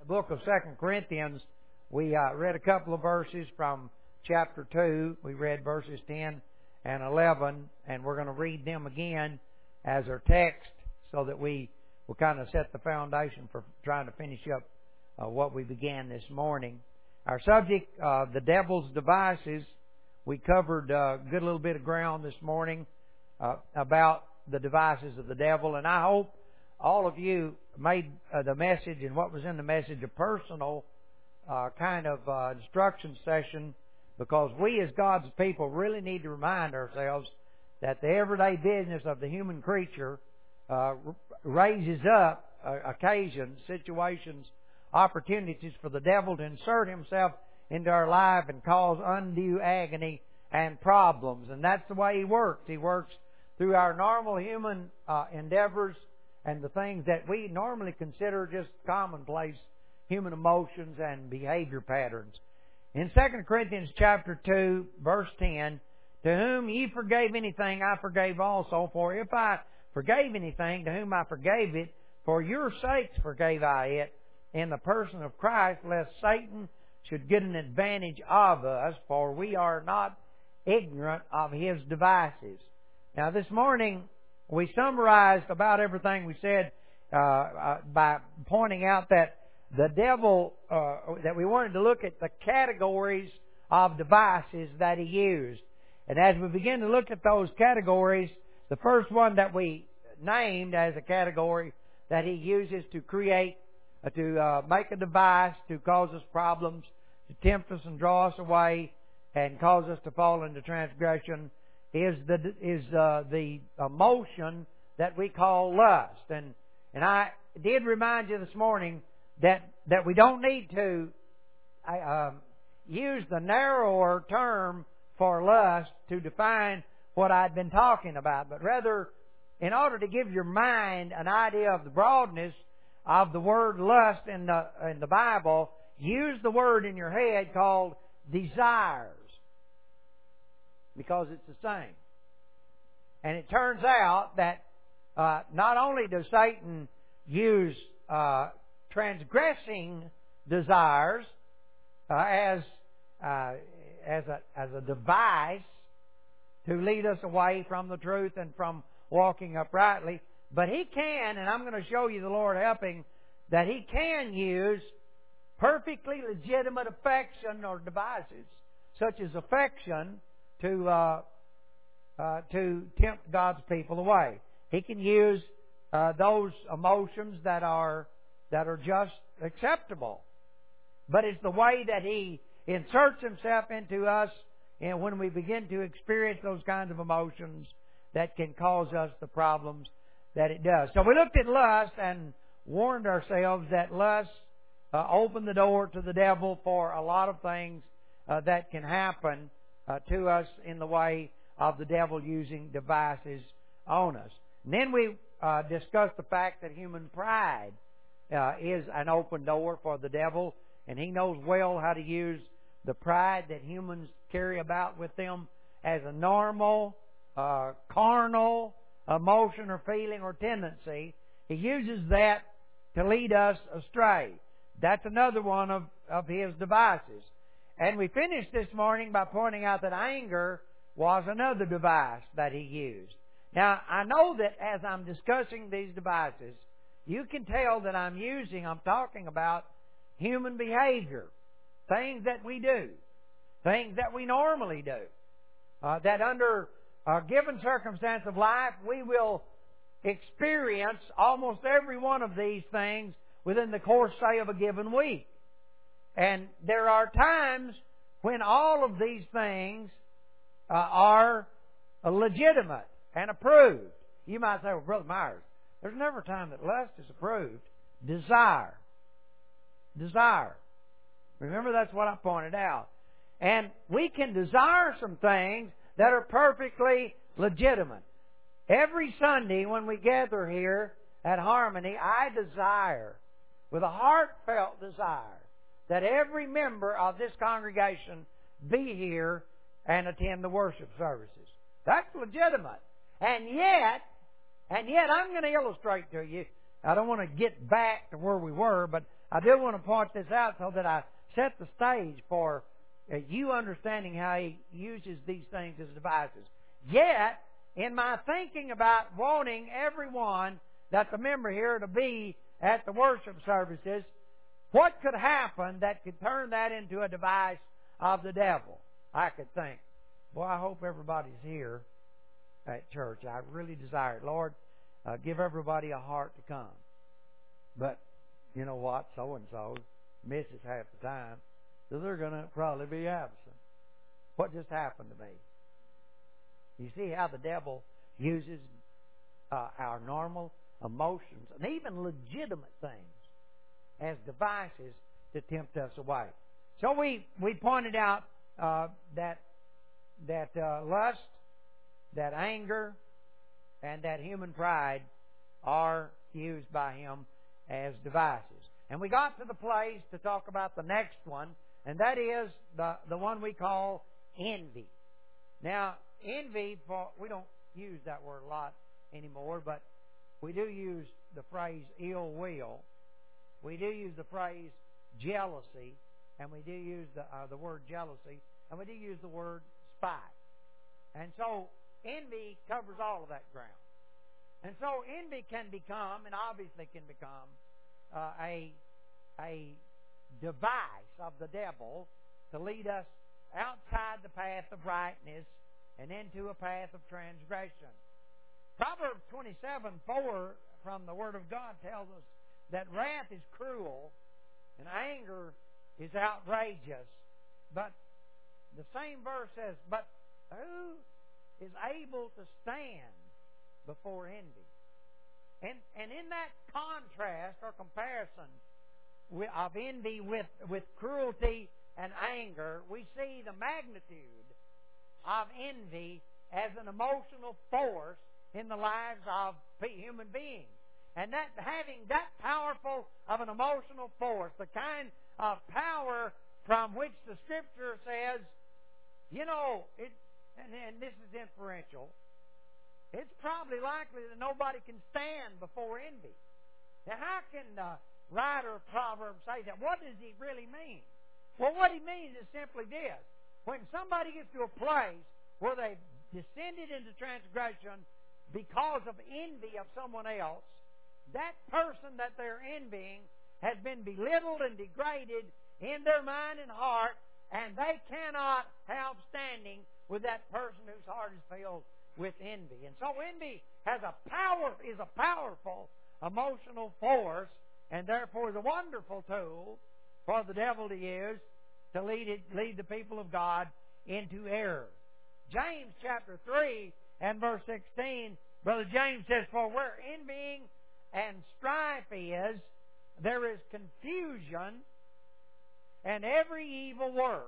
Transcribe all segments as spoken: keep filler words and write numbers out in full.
The book of Second Corinthians, we uh, read a couple of verses from chapter two. We read verses ten and eleven, and we're going to read them again as our text so that we will kind of set the foundation for trying to finish up uh, what we began this morning. Our subject, uh, the devil's devices, we covered a good little bit of ground this morning uh, about the devices of the devil, and I hope all of you made uh, the message and what was in the message a personal uh, kind of uh, instruction session, because we as God's people really need to remind ourselves that the everyday business of the human creature uh, raises up uh, occasions, situations, opportunities for the devil to insert himself into our life and cause undue agony and problems. And that's the way he works. He works through our normal human uh, endeavors and the things that we normally consider just commonplace human emotions and behavior patterns. In Second Corinthians chapter two, verse ten, to whom ye forgave anything, I forgave also. For if I forgave anything, to whom I forgave it, for your sakes forgave I it, in the person of Christ, lest Satan should get an advantage of us, for we are not ignorant of his devices. Now this morning, we summarized about everything we said uh, uh, by pointing out that the devil, uh, that we wanted to look at the categories of devices that he used. And as we begin to look at those categories, the first one that we named as a category that he uses to create, uh, to uh, make a device to cause us problems, to tempt us and draw us away, and cause us to fall into transgression, is the is uh, the emotion that we call lust. And and I did remind you this morning that that we don't need to uh, use the narrower term for lust to define what I'd been talking about, but rather, in order to give your mind an idea of the broadness of the word lust in the in the Bible, use the word in your head called desires, because it's the same. And it turns out that uh, not only does Satan use uh, transgressing desires uh, as uh, as a as a device to lead us away from the truth and from walking uprightly, but he can, and I'm going to show you the Lord helping, that he can use perfectly legitimate affection or devices, such as affection, to uh, uh, to tempt God's people away. He can use uh, those emotions that are that are just acceptable, but it's the way that he inserts himself into us, and when we begin to experience those kinds of emotions, that can cause us the problems that it does. So we looked at lust and warned ourselves that lust uh, opened the door to the devil for a lot of things uh, that can happen uh, to us in the way of the devil using devices on us. And then we uh, discussed the fact that human pride uh, is an open door for the devil, and he knows well how to use the pride that humans carry about with them as a normal, uh, carnal emotion or feeling or tendency. He uses that to lead us astray. That's another one of, of his devices. And we finished this morning by pointing out that anger was another device that he used. Now, I know that as I'm discussing these devices, you can tell that I'm using, I'm talking about human behavior, things that we do, things that we normally do, uh, that under a given circumstance of life, we will experience almost every one of these things within the course, say, of a given week. And there are times when all of these things uh, are legitimate and approved. You might say, well, Brother Myers, there's never a time that lust is approved. Desire. Desire. Remember, that's what I pointed out. And we can desire some things that are perfectly legitimate. Every Sunday when we gather here at Harmony, I desire, with a heartfelt desire, that every member of this congregation be here and attend the worship services. That's legitimate. And yet, and yet I'm going to illustrate to you, I don't want to get back to where we were, but I do want to point this out so that I set the stage for uh, you understanding how he uses these things as devices. Yet, in my thinking about wanting everyone that's a member here to be at the worship services, what could happen that could turn that into a device of the devil? I could think, boy, I hope everybody's here at church. I really desire it. Lord, uh, give everybody a heart to come. But you know what? So-and-so misses half the time, so they're going to probably be absent. What just happened to me? You see how the devil uses uh, our normal emotions and even legitimate things as devices to tempt us away. So we, we pointed out uh, that that uh, lust, that anger, and that human pride are used by him as devices. And we got to the place to talk about the next one, and that is the, the one we call envy. Now, envy, for, we don't use that word a lot anymore, but we do use the phrase ill will. We do use the phrase jealousy, and we do use the, uh, the word jealousy, and we do use the word spite. And so, envy covers all of that ground. And so, envy can become, and obviously can become, uh, a, a device of the devil to lead us outside the path of rightness and into a path of transgression. Proverbs twenty-seven four from the Word of God tells us that wrath is cruel and anger is outrageous. But the same verse says, but who is able to stand before envy? And, and in that contrast or comparison of envy with, with cruelty and anger, we see the magnitude of envy as an emotional force in the lives of human beings. And that having that powerful of an emotional force, the kind of power from which the Scripture says, you know, it, and, and this is inferential, it's probably likely that nobody can stand before envy. Now, how can the writer of Proverbs say that? What does he really mean? Well, what he means is simply this. When somebody gets to a place where they've descended into transgression because of envy of someone else, that person that they're envying has been belittled and degraded in their mind and heart, and they cannot have standing with that person whose heart is filled with envy. And so envy has a power, is a powerful emotional force, and therefore is a wonderful tool for the devil to use to lead it, lead the people of God into error. James chapter three and verse sixteen, Brother James says, for where envying and strife is, there is confusion and every evil work.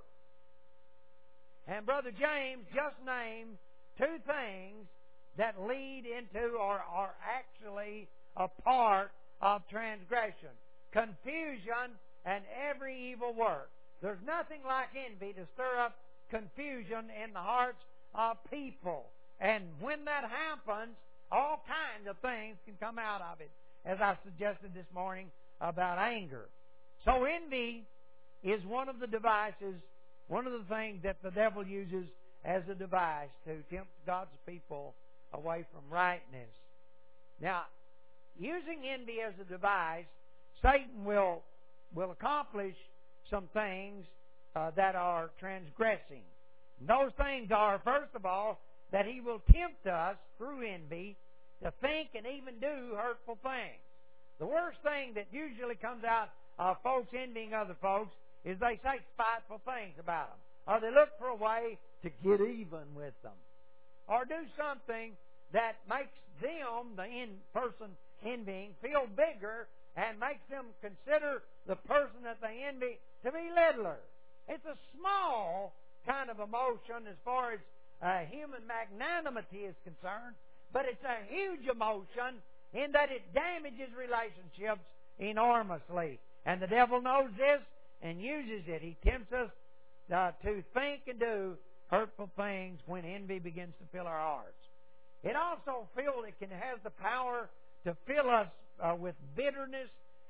And Brother James just named two things that lead into or are actually a part of transgression. Confusion and every evil work. There's nothing like envy to stir up confusion in the hearts of people. And when that happens, all kinds of things can come out of it, as I suggested this morning about anger. So envy is one of the devices, one of the things that the devil uses as a device to tempt God's people away from rightness. Now, using envy as a device, Satan will, will accomplish some things uh, that are transgressing. And those things are, first of all, that he will tempt us through envy to think and even do hurtful things. The worst thing that usually comes out of folks envying other folks is they say spiteful things about them. Or they look for a way to get even with them. Or do something that makes them, the in person envying, feel bigger and makes them consider the person that they envy to be littler. It's a small kind of emotion as far as uh, human magnanimity is concerned, but it's a huge emotion in that it damages relationships enormously. And the devil knows this and uses it. He tempts us uh, to think and do hurtful things when envy begins to fill our hearts. It also feels it can have the power to fill us uh, with bitterness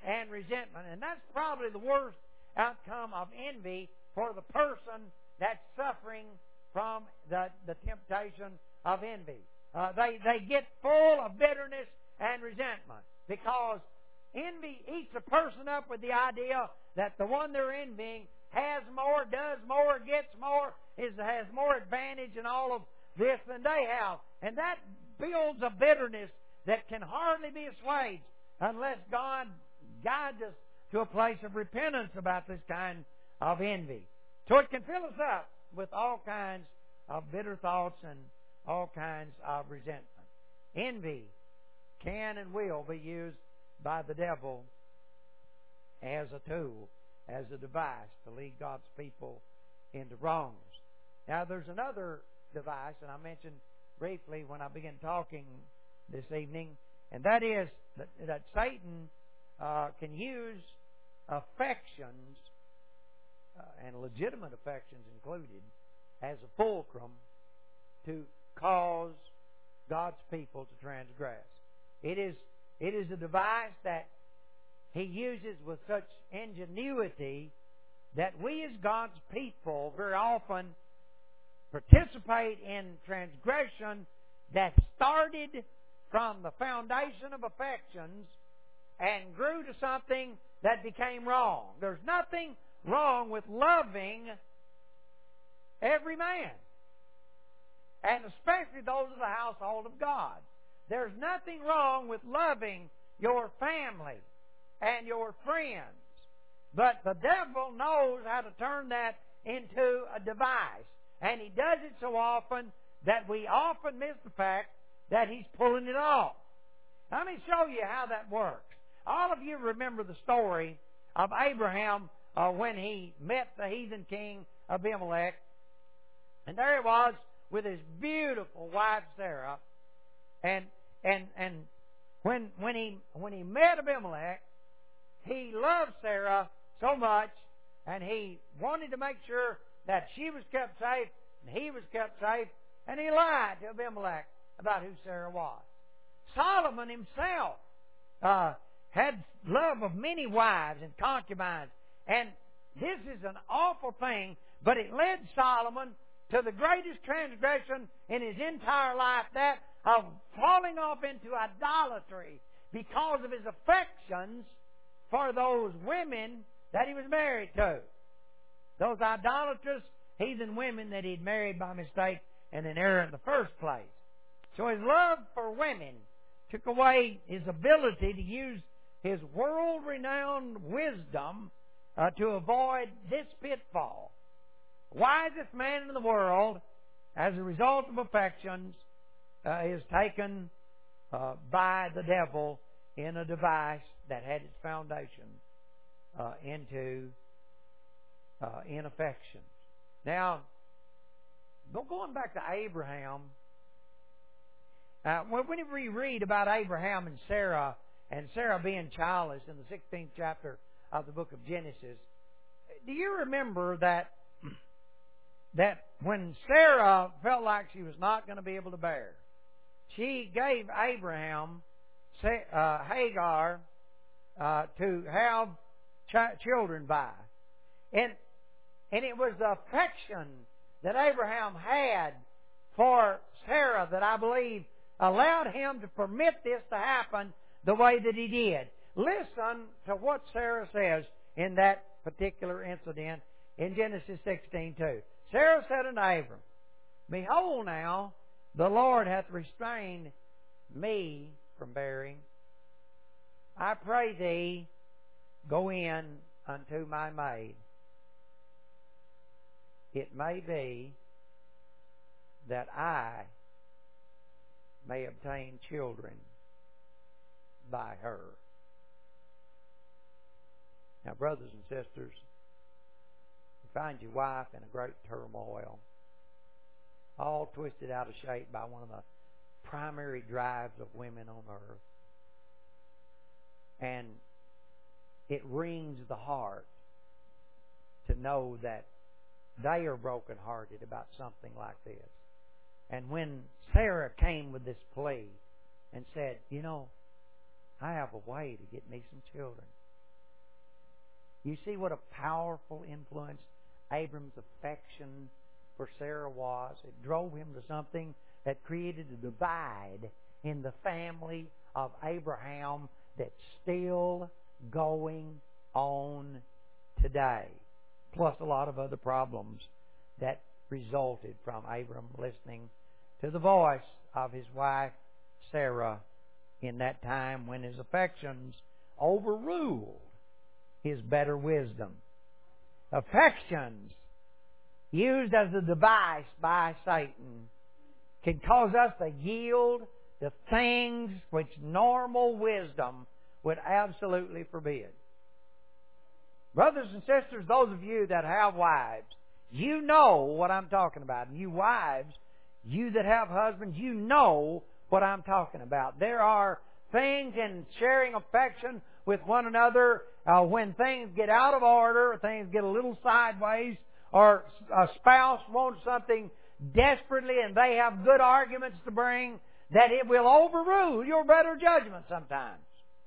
and resentment. And that's probably the worst outcome of envy for the person that's suffering from the, the temptation of envy. Uh, they, they get full of bitterness and resentment because envy eats a person up with the idea that the one they're envying has more, does more, gets more, is, has more advantage in all of this than they have. And that builds a bitterness that can hardly be assuaged unless God guides us to a place of repentance about this kind of envy. So it can fill us up with all kinds of bitter thoughts and all kinds of resentment. Envy can and will be used by the devil as a tool, as a device to lead God's people into wrongs. Now there's another device, and I mentioned briefly when I began talking this evening, and that is that, that Satan uh, can use affections, uh, and legitimate affections included, as a fulcrum to cause God's people to transgress. It is, it is a device that he uses with such ingenuity that we as God's people very often participate in transgression that started from the foundation of affections and grew to something that became wrong. There's nothing wrong with loving every man, and especially those of the household of God. There's nothing wrong with loving your family and your friends. But the devil knows how to turn that into a device. And he does it so often that we often miss the fact that he's pulling it off. Let me show you how that works. All of you remember the story of Abraham uh, when he met the heathen king Abimelech. And there he was with his beautiful wife Sarah. And and and when when he when he met Abimelech, he loved Sarah so much, and he wanted to make sure that she was kept safe and he was kept safe, and he lied to Abimelech about who Sarah was. Solomon himself uh, had love of many wives and concubines, and this is an awful thing, but it led Solomon to the greatest transgression in his entire life, that of falling off into idolatry because of his affections for those women that he was married to. Those idolatrous heathen women that he'd married by mistake and in error in the first place. So his love for women took away his ability to use his world-renowned wisdom uh, to avoid this pitfall. The wisest man in the world, as a result of affections, uh, is taken uh, by the devil in a device that had its foundation uh, into uh, in affections. Now, going back to Abraham, uh, whenever you read about Abraham and Sarah, and Sarah being childless in the sixteenth chapter of the book of Genesis, do you remember that that when Sarah felt like she was not going to be able to bear, she gave Abraham uh, Hagar uh, to have ch- children by. And, and it was the affection that Abraham had for Sarah that I believe allowed him to permit this to happen the way that he did. Listen to what Sarah says in that particular incident in Genesis sixteen two. Sarah said unto Abram, Behold now, the Lord hath restrained me from bearing. I pray thee, go in unto my maid. It may be that I may obtain children by her. Now, brothers and sisters, you find your wife in a great turmoil, all twisted out of shape by one of the primary drives of women on earth. And it wrings the heart to know that they are brokenhearted about something like this. And when Sarah came with this plea and said, you know, I have a way to get me some children, You see what a powerful influence Abram's affection for Sarah was. It drove him to something that created a divide in the family of Abraham that's still going on today. Plus a lot of other problems that resulted from Abram listening to the voice of his wife Sarah in that time when his affections overruled his better wisdom. Affections used as a device by Satan can cause us to yield to things which normal wisdom would absolutely forbid. Brothers and sisters, those of you that have wives, you know what I'm talking about. And you wives, you that have husbands, you know what I'm talking about. There are things in sharing affection with one another uh, when things get out of order, things get a little sideways, or a spouse wants something desperately and they have good arguments to bring, that it will overrule your better judgment sometimes.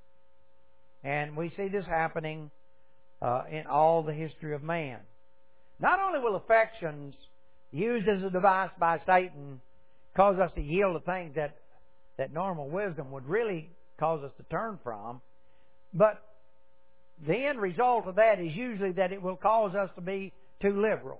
And we see this happening uh, in all the history of man. Not only will affections used as a device by Satan cause us to yield to things that, that normal wisdom would really cause us to turn from, but the end result of that is usually that it will cause us to be too liberal.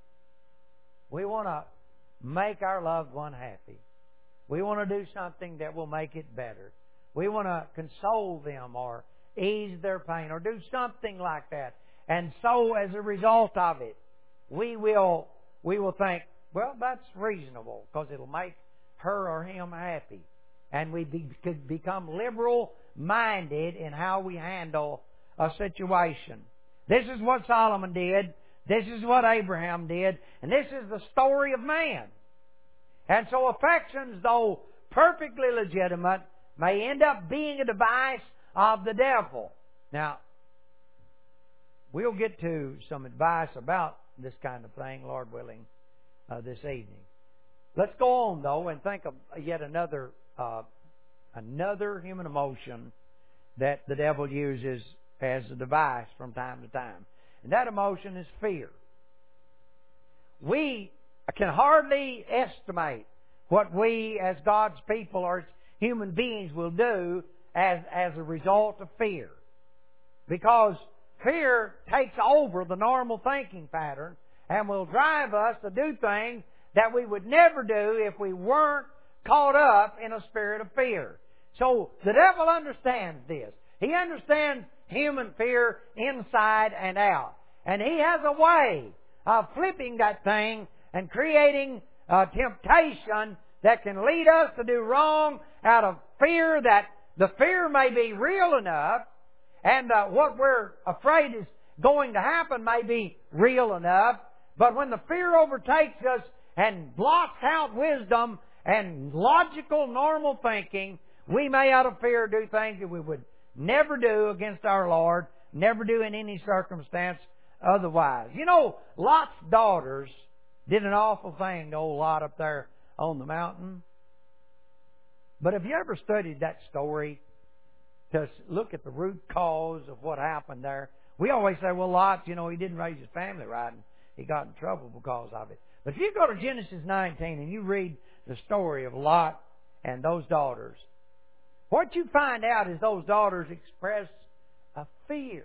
We want to make our loved one happy. We want to do something that will make it better. We want to console them or ease their pain or do something like that. And so as a result of it, we will we will think, well, that's reasonable because it'll make her or him happy. And we be, could become liberal-minded in how we handle a situation. This is what Solomon did. This is what Abraham did. And this is the story of man. And so affections, though perfectly legitimate, may end up being a device of the devil. Now, we'll get to some advice about this kind of thing, Lord willing, uh, this evening. Let's go on, though, and think of yet another uh, another human emotion that the devil uses as a device from time to time. And that emotion is fear. We can hardly estimate what we as God's people or as human beings will do as, as a result of fear. Because fear takes over the normal thinking pattern and will drive us to do things that we would never do if we weren't caught up in a spirit of fear. So the devil understands this. He understands human fear inside and out. And he has a way of flipping that thing and creating a temptation that can lead us to do wrong out of fear that the fear may be real enough and uh, what we're afraid is going to happen may be real enough. But when the fear overtakes us and blocks out wisdom and logical, normal thinking, we may out of fear do things that we would never do against our Lord, never do in any circumstance otherwise. You know, Lot's daughters did an awful thing to old Lot up there on the mountain. But have you ever studied that story to look at the root cause of what happened there? We always say, well, Lot, you know, he didn't raise his family right and he got in trouble because of it. But if you go to Genesis nineteen and you read the story of Lot and those daughters, what you find out is those daughters express a fear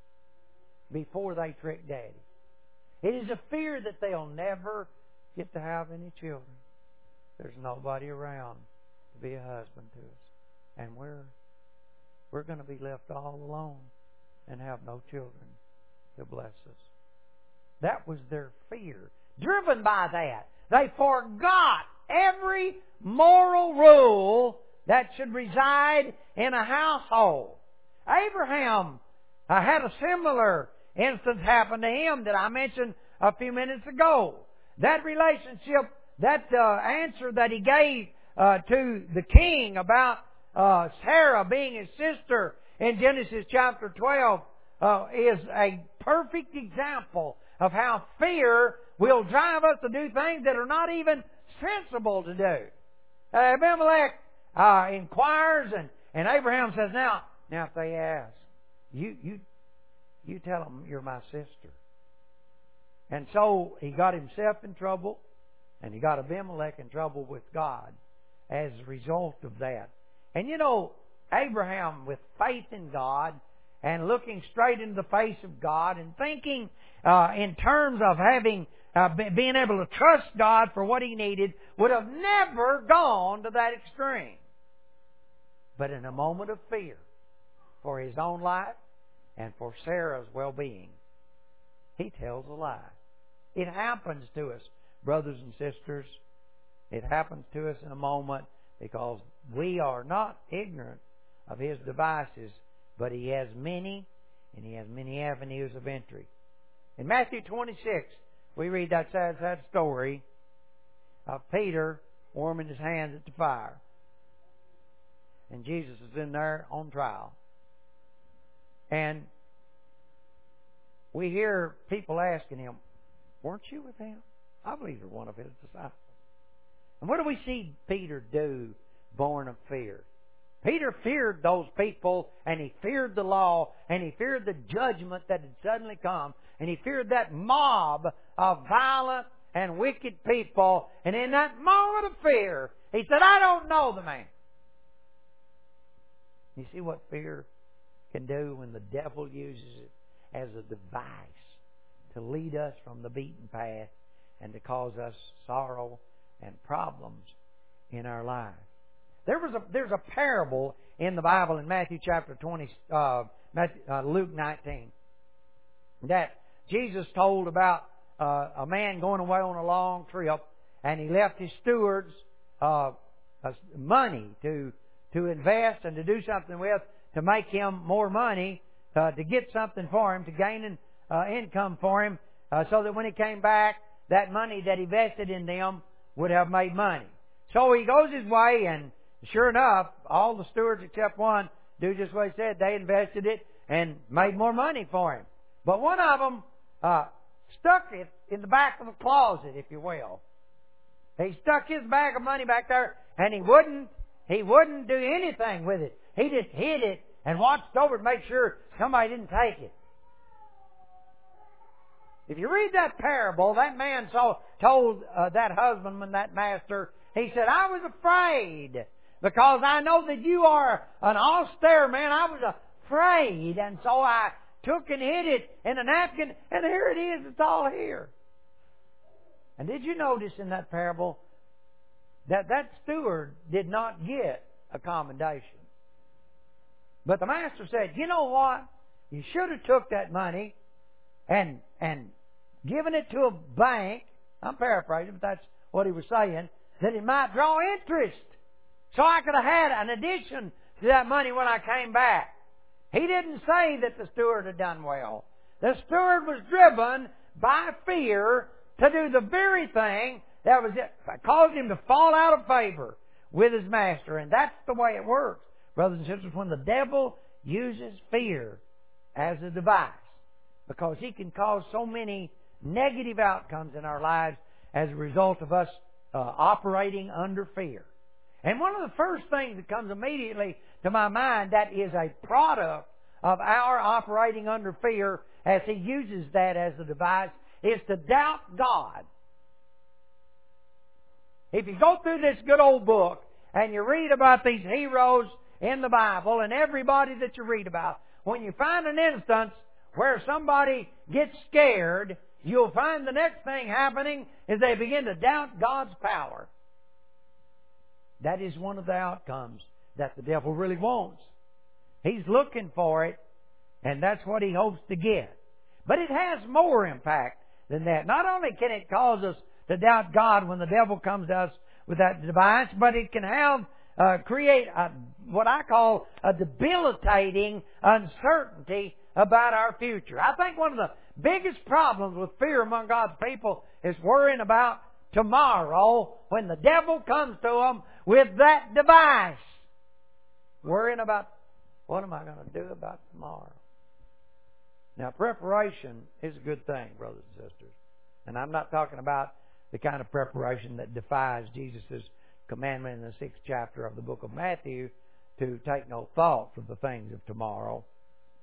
before they trick Daddy. It is a fear that they'll never get to have any children. There's nobody around to be a husband to us. And we're we're going to be left all alone and have no children to bless us. That was their fear. Driven by that, they forgot every moral rule that should reside in a household. Abraham uh, had a similar instance happen to him that I mentioned a few minutes ago. That relationship, that uh, answer that he gave uh, to the king about uh, Sarah being his sister in Genesis chapter twelve uh, is a perfect example of how fear will drive us to do things that are not even sensible to do. Uh, Abimelech uh, inquires, and, and Abraham says, now, now if they ask, you, you, You tell them you're my sister. And so he got himself in trouble, and he got Abimelech in trouble with God as a result of that. And you know, Abraham, with faith in God and looking straight into the face of God and thinking uh, in terms of having uh, being able to trust God for what he needed, would have never gone to that extreme. But in a moment of fear for his own life and for Sarah's well-being, he tells a lie. It happens to us, brothers and sisters. It happens to us in a moment because we are not ignorant of his devices, but he has many, and he has many avenues of entry. In Matthew twenty-six, we read that sad, sad story of Peter warming his hands at the fire. And Jesus is in there on trial. And we hear people asking him, weren't you with him? I believe you're one of his disciples. And what do we see Peter do, born of fear? Peter feared those people, and he feared the law, and he feared the judgment that had suddenly come, and he feared that mob of violent and wicked people. And in that moment of fear, he said, I don't know the man. You see what fear can do when the devil uses it as a device to lead us from the beaten path and to cause us sorrow and problems in our lives. There was a there's a parable in the Bible in Matthew chapter twenty, uh, Matthew, uh, Luke nineteen, that Jesus told about uh, a man going away on a long trip, and he left his stewards uh, uh, money to to invest and to do something with, to make him more money, uh, to get something for him, to gain an uh, income for him, uh, so that when he came back, that money that he vested in them would have made money. So he goes his way, and sure enough, all the stewards except one do just what he said. They invested it and made more money for him. But one of them uh, stuck it in the back of the closet, if you will. He stuck his bag of money back there, and he wouldn't he wouldn't do anything with it. He just hid it and watched over to make sure somebody didn't take it. If you read that parable, that man saw, told uh, that husbandman, that master, he said, I was afraid because I know that you are an austere man. I was afraid, and so I took and hid it in a napkin, and here it is. It's all here. And did you notice in that parable that that steward did not get a commendation? But the master said, you know what? You should have took that money and and given it to a bank. I'm paraphrasing, but that's what he was saying, that it might draw interest. So I could have had an addition to that money when I came back. He didn't say that the steward had done well. The steward was driven by fear to do the very thing that was it, caused him to fall out of favor with his master. And that's the way it works, brothers and sisters, when the devil uses fear as a device, because he can cause so many negative outcomes in our lives as a result of us uh, operating under fear. And one of the first things that comes immediately to my mind that is a product of our operating under fear, as he uses that as a device, is to doubt God. If you go through this good old book and you read about these heroes in the Bible and everybody that you read about, when you find an instance where somebody gets scared, you'll find the next thing happening is they begin to doubt God's power. That is one of the outcomes that the devil really wants. He's looking for it, and that's what he hopes to get. But it has more impact than that. Not only can it cause us to doubt God when the devil comes to us with that device, but it can have uh, create a, what I call a debilitating uncertainty about our future. I think one of the biggest problems with fear among God's people is worrying about tomorrow when the devil comes to them with that device. Worrying about, what am I going to do about tomorrow? Now, preparation is a good thing, brothers and sisters. And I'm not talking about the kind of preparation that defies Jesus' commandment in the sixth chapter of the book of Matthew to take no thought for the things of tomorrow.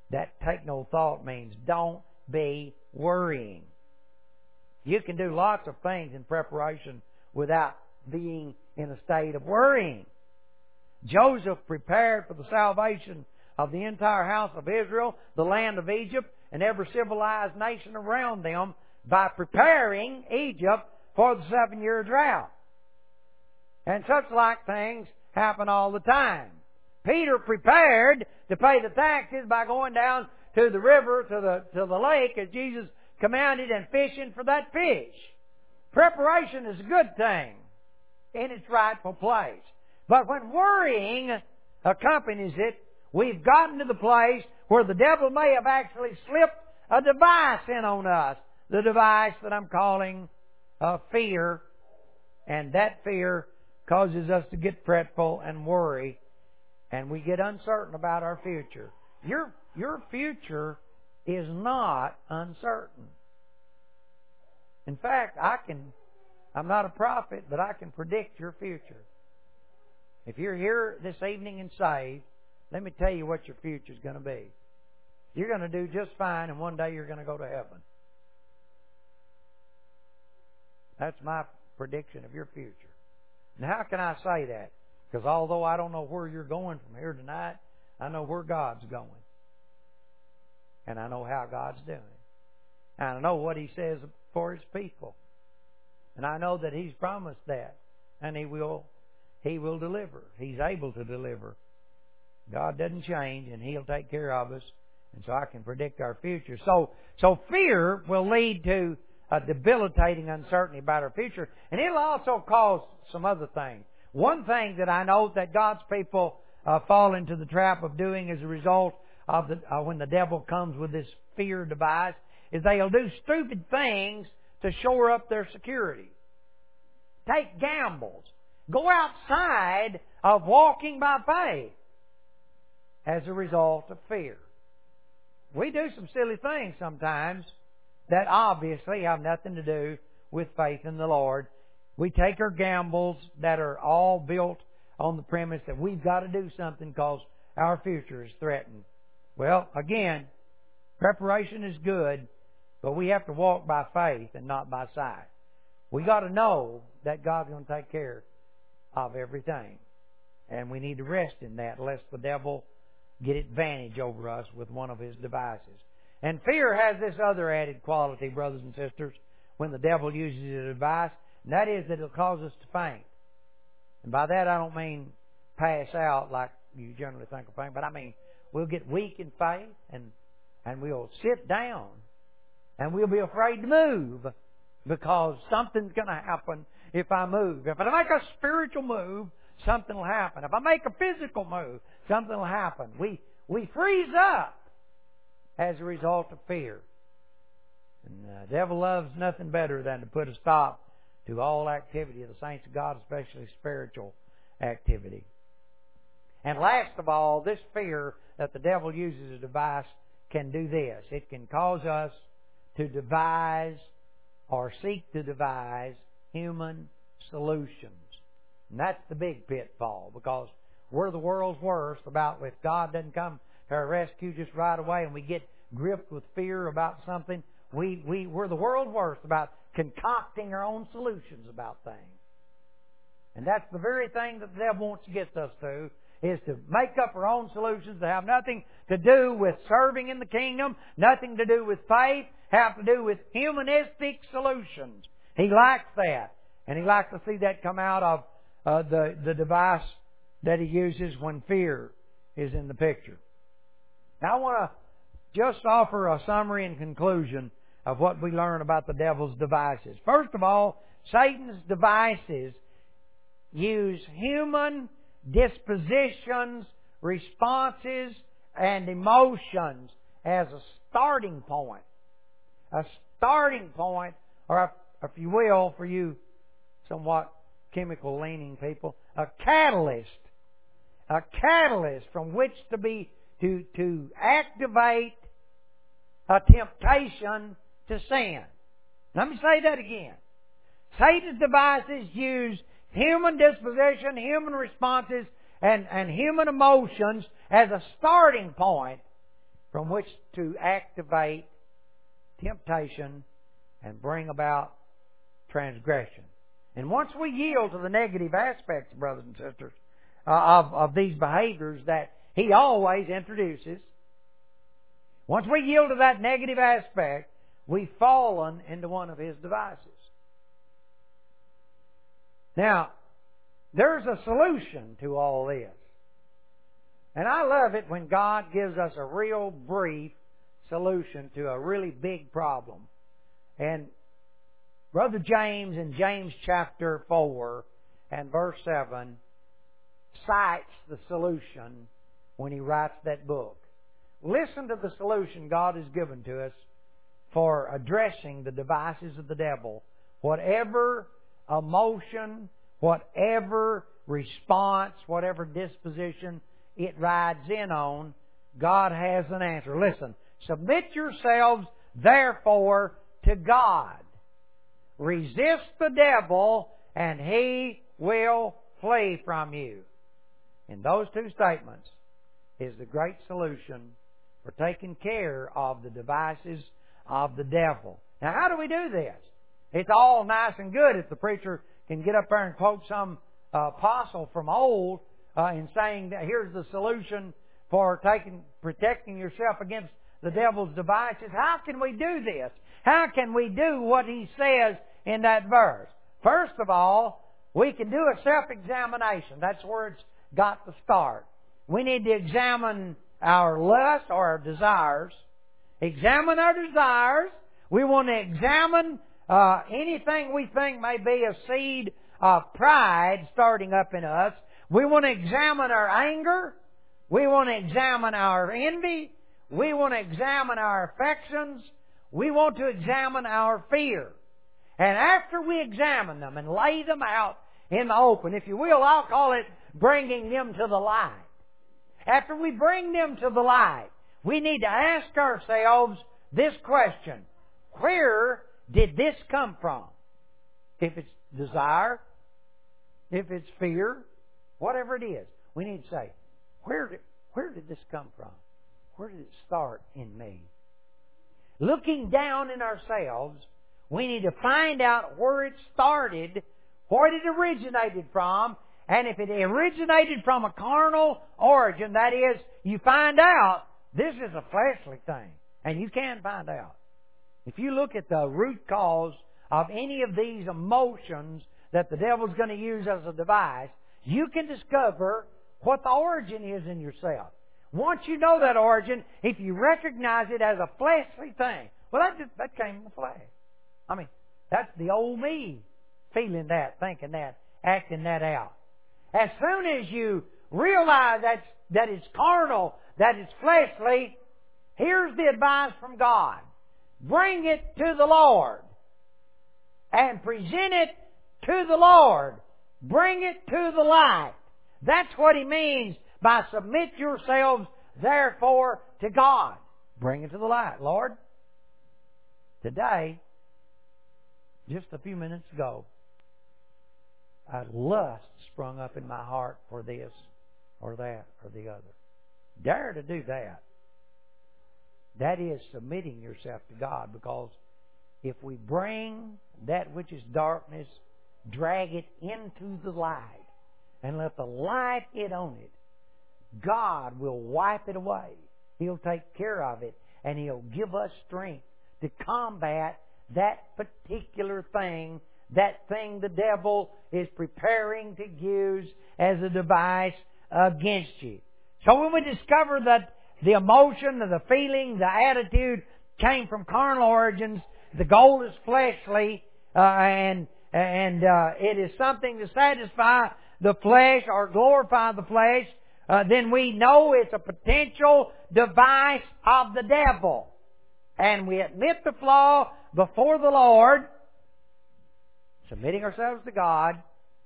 That take no thought means don't be worrying. You can do lots of things in preparation without being in a state of worrying. Joseph prepared for the salvation of the entire house of Israel, the land of Egypt, and every civilized nation around them by preparing Egypt for the seven-year drought. And such like things happen all the time. Peter prepared to pay the taxes by going down to the river, to the, to the lake, as Jesus commanded, and fishing for that fish. Preparation is a good thing in its rightful place. But when worrying accompanies it, we've gotten to the place where the devil may have actually slipped a device in on us. The device that I'm calling uh, fear. And that fear causes us to get fretful and worry. And we get uncertain about our future. Your, your future is not uncertain. In fact, I can, I'm not a prophet, but I can predict your future. If you're here this evening and saved, let me tell you what your future's going to be. You're going to do just fine, and one day you're going to go to heaven. That's my prediction of your future. Now, how can I say that? Because although I don't know where you're going from here tonight, I know where God's going. And I know how God's doing. And I know what He says for His people. And I know that He's promised that. And He will, He will deliver. He's able to deliver. God doesn't change, and He'll take care of us. And so I can predict our future. So, so fear will lead to a debilitating uncertainty about our future. And it'll also cause some other things. One thing that I know that God's people uh, fall into the trap of doing as a result of the, uh, when the devil comes with this fear device is they'll do stupid things to shore up their security. Take gambles. Go outside of walking by faith as a result of fear. We do some silly things sometimes that obviously have nothing to do with faith in the Lord. We take our gambles that are all built on the premise that we've got to do something because our future is threatened. Well, again, preparation is good, but we have to walk by faith and not by sight. We got to know that God's going to take care of everything. And we need to rest in that lest the devil get advantage over us with one of his devices. And fear has this other added quality, brothers and sisters, when the devil uses a device, and that is that it'll cause us to faint. And by that I don't mean pass out like you generally think of faint, but I mean we'll get weak in faith and, and we'll sit down and we'll be afraid to move because something's going to happen if I move. If I make a spiritual move, something will happen. If I make a physical move, something will happen. We, we freeze up as a result of fear. And the devil loves nothing better than to put a stop to all activity of the saints of God, especially spiritual activity. And last of all, this fear that the devil uses as a device can do this. It can cause us to devise or seek to devise human solutions. And that's the big pitfall, because we're the world's worst about if God doesn't come to our rescue just right away and we get gripped with fear about something, we, we, we're the world's worst about concocting our own solutions about things. And that's the very thing that the devil wants to get us to, is to make up our own solutions that have nothing to do with serving in the kingdom, nothing to do with faith, have to do with humanistic solutions. He likes that. And he likes to see that come out of uh, the, the device that he uses when fear is in the picture. Now I want to just offer a summary and conclusion of what we learn about the devil's devices. First of all, Satan's devices use human dispositions, responses, and emotions as a starting point. A starting point, or if you will, for you somewhat chemical-leaning people, a catalyst. A catalyst from which to be to, to activate a temptation to sin. Let me say that again. Satan's devices use human disposition, human responses, and, and human emotions as a starting point from which to activate temptation and bring about transgression. And once we yield to the negative aspects, brothers and sisters, uh, of, of these behaviors that he always introduces, once we yield to that negative aspect, we've fallen into one of his devices. Now, there's a solution to all this. And I love it when God gives us a real brief solution to a really big problem. And Brother James in James chapter four and verse seven cites the solution when he writes that book. Listen to the solution God has given to us for addressing the devices of the devil. Whatever emotion, whatever response, whatever disposition it rides in on, God has an answer. Listen, submit yourselves therefore to God. Resist the devil and he will flee from you. In those two statements is the great solution for taking care of the devices of the devil. Now, how do we do this? It's all nice and good if the preacher can get up there and quote some uh, apostle from old uh, in saying that here's the solution for taking, protecting yourself against the devil's devices. How can we do this? How can we do what he says in that verse? First of all, we can do a self-examination. That's where it's got to start. We need to examine our lust or our desires. Examine our desires. We want to examine uh, anything we think may be a seed of pride starting up in us. We want to examine our anger. We want to examine our envy. We want to examine our affections. We want to examine our fear. And after we examine them and lay them out in the open, if you will, I'll call it bringing them to the light. After we bring them to the light, we need to ask ourselves this question: where did this come from? If it's desire, if it's fear, whatever it is, we need to say, where did, where did this come from? Where did it start in me? Looking down in ourselves, we need to find out where it started, what it originated from, and if it originated from a carnal origin, that is, you find out this is a fleshly thing, and you can find out. If you look at the root cause of any of these emotions that the devil's going to use as a device, you can discover what the origin is in yourself. Once you know that origin, if you recognize it as a fleshly thing, well, that just, that came in the flesh. I mean, that's the old me feeling that, thinking that, acting that out. As soon as you realize that, that it's carnal, that it's fleshly, here's the advice from God. Bring it to the Lord and present it to the Lord. Bring it to the light. That's what He means by submit yourselves therefore to God. Bring it to the light. Lord, today, just a few minutes ago, a lust sprung up in my heart for this or that or the other. Dare to do that. That is submitting yourself to God, because if we bring that which is darkness, drag it into the light, and let the light hit on it, God will wipe it away. He'll take care of it, and He'll give us strength to combat that particular thing, that thing the devil is preparing to use as a device against you. So when we discover that the emotion, the feeling, the attitude came from carnal origins, the goal is fleshly, uh, and and uh, it is something to satisfy the flesh or glorify the flesh, uh, then we know it's a potential device of the devil. And we admit the flaw before the Lord, submitting ourselves to God,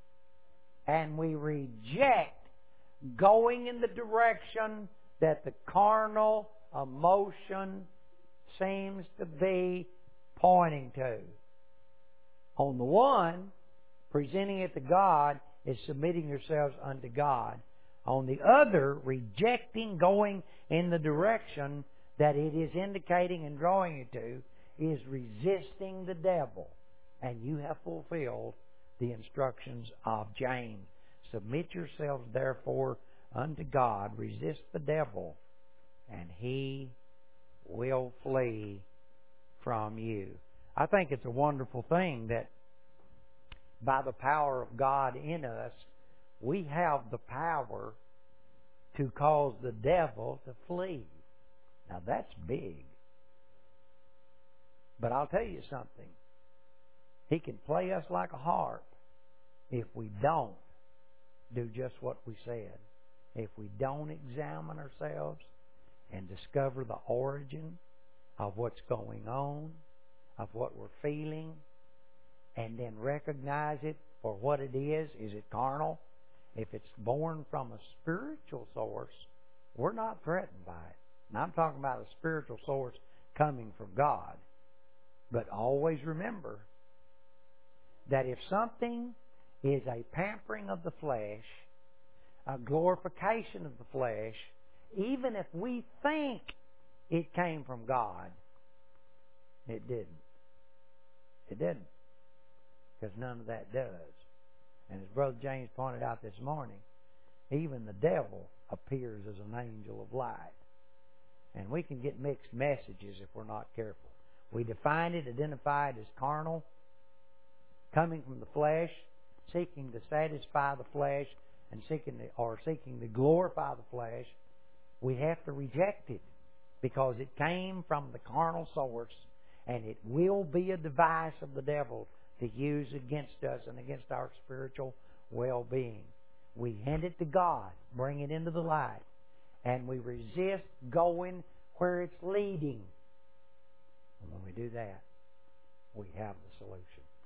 and we reject going in the direction that the carnal emotion seems to be pointing to. On the one, presenting it to God is submitting yourselves unto God. On the other, rejecting going in the direction that it is indicating and drawing you to is resisting the devil. And you have fulfilled the instructions of James. Submit yourselves therefore unto God. Resist the devil, and he will flee from you. I think it's a wonderful thing that by the power of God in us, we have the power to cause the devil to flee. Now that's big. But I'll tell you something. He can play us like a harp if we don't do just what we said. If we don't examine ourselves and discover the origin of what's going on, of what we're feeling, and then recognize it for what it is. Is it carnal? If it's born from a spiritual source, we're not threatened by it. And I'm talking about a spiritual source coming from God. But always remember that if something is a pampering of the flesh, a glorification of the flesh, even if we think it came from God, it didn't. It didn't. Because none of that does. And as Brother James pointed out this morning, even the devil appears as an angel of light. And we can get mixed messages if we're not careful. We define it, identify it as carnal, coming from the flesh, seeking to satisfy the flesh, and seeking to, or seeking to glorify the flesh. We have to reject it because it came from the carnal source, and it will be a device of the devil to use against us and against our spiritual well-being. We hand it to God, bring it into the light, and we resist going where it's leading. And when we do that, we have the solution.